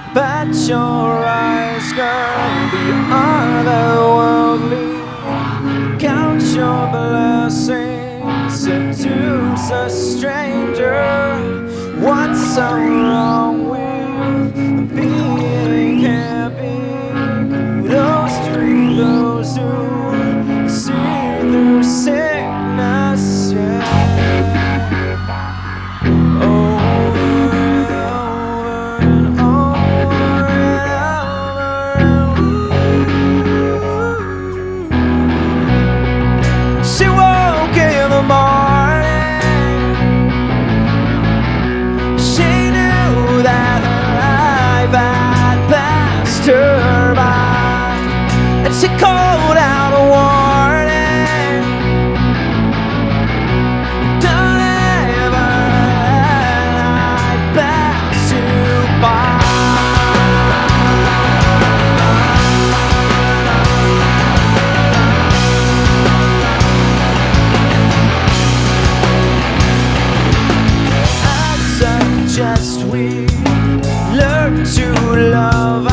but your eyes go beyond the worldly. Count your blessings, seduce a stranger. What's so wrong with being happy? Kudos to those who see through sickness, yeah. She woke in the morning. She knew that her life had passed her by, and she called out a warning. Don't ever let life pass you by. Suggest we learn to love